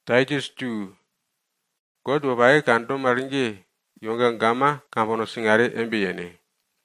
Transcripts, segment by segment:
Titus 2 God wabaye kanto maringe yonga ngama kampono singare embiyene.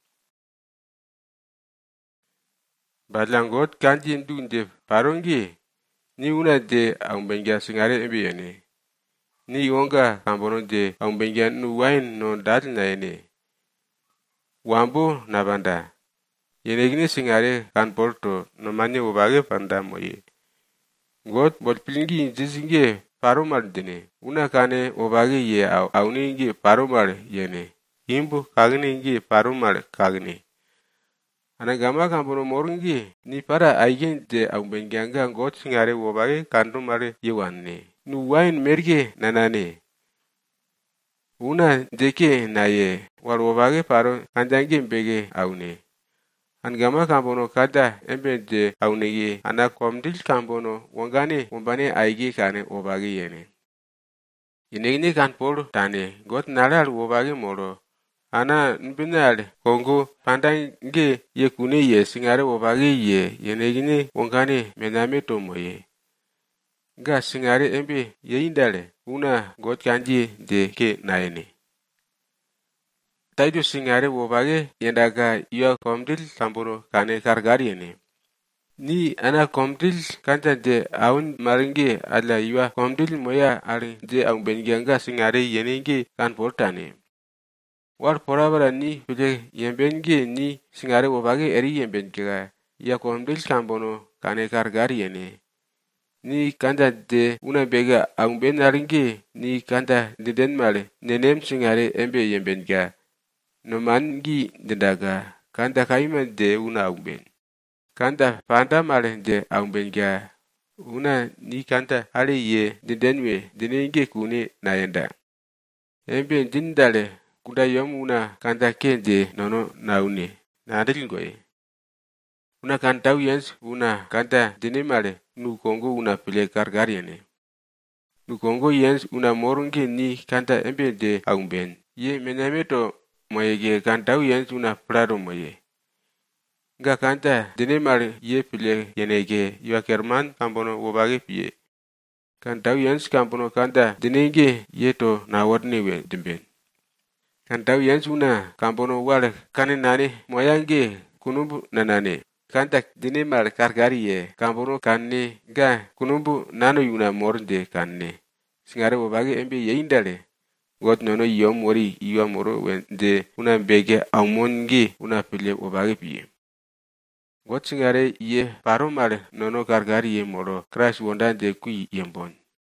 Badlang God kanji ndunde parongi ni una de aumbengia singare embiyene. Ni yonga kampono de aumbengia nu wain no dati na ene. Wambo na banda. Yenegini singare kan porto no manye wabage panda moye. God bot pilingi jizinge paromar dene. Una kane wabage ye auningi paromar yene. Himbo kagningi paromar kagne. Anagama kampono morungi ni para aigen de aumbengianga God singare wabage kantomare yewanne. Nu wain merge nanane. Una deke na ye war wabage paro kanjangi mbege aune. Angama kampono kada embede aunege ana komdil kampono wangane wombane aige kane wabage yene. Yenegine kan polo tane God nalar wabage moro. Ana nbinal kongo pandange ye kune ye singare wabage ye yenegine wangane mename tomoye. Ga singare embe ye indale una God kanji de ke naene. Taidu singare wabage yendaga iya komdil kampono kane kargari yene. Ni ana komdil kanta de aun maringe ala iya komdil moya ari de aumbengianga singare yenenge kan portane. War porabara ni pile yembenge ni singare wabage eri yembengiga iya komdil kampono kane kargari yene. Ni kanta de una bega aumbenaringe ni kanta de denmale nenem singare embe yembengiga. No mangi dendaga kanta kaima de una aumben. Kanta panda male de aumbenga una ni kanta hale ye dendenwe denenge kune naenda. Embe dindale kuda yom una kanta kende nono naune nadelingoye. Una kanta uyens una kanta denemale nu kongo una pile kargariene. Nu kongo yens una morunge ni kanta embe de aumben. Ye menyameto moyege kanta uyens una prado moye. Nga kanta denemale ye pile yenege ywa kerman kampono wabage pie. Kanta uyens kampono kanta denenge yeto na wadnewe dimben. Kanta uyens una kampono wale kane nane moyange kunumbu nanane. Kanta denemale kargari ye kampono kanne ga kunumbu nano yuna mornde kanne. Singare wabage embe ye indale. God nono yom wori iwa moro wende una bege aumonge una pile wabage pie. God singare ye paromale nono kargari ye moro Christ wonda de kui yembon.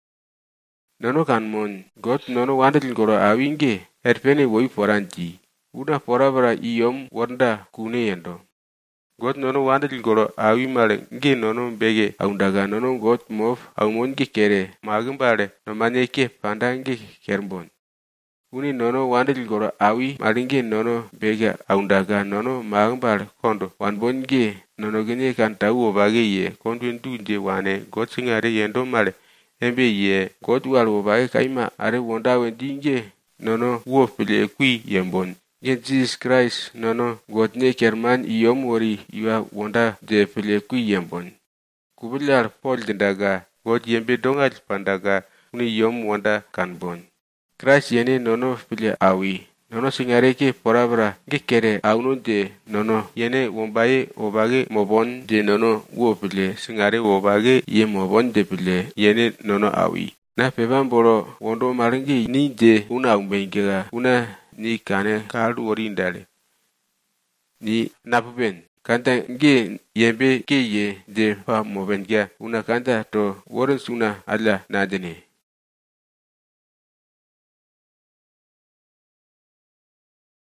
Nono kan mon God nono wandel goro awinge herpene woi poranti. Una porabara iyom wonda kune yendo. God nono wandel goro awimale nge nono bege aundaga nono God mof aumonge kere magimbale no maneke pandange kerbon. Uni nono wandel goro awi malinge nono bega aundaga nono magambal kondo wanbonge nono gine kan tawo bage ye kondo ndunje wane God singare yendo male embe ye God walo bage kaima are wonda wendinge nono wo pile kui yembon. Ye Jesus Christ nono God ne kerman iyom wori iwa wonda de pile kui yembon. Kubilar Paul dendaga God yembe dongal pandaga uni yom wonda kanbon. Christ yene nono pile awi. Nono singare ke porabra ke kere auno de nono yene wombaye wobage mobon de nono wo pile singare wobage ye mobon de pile yene nono awi. Na peban boro wondo maringi ni de una umbengega una ni kane kalu worindale. Ni napuben. Kanta nge yembe ke ye de pa mobenga una kanta to woren suna ala nadene.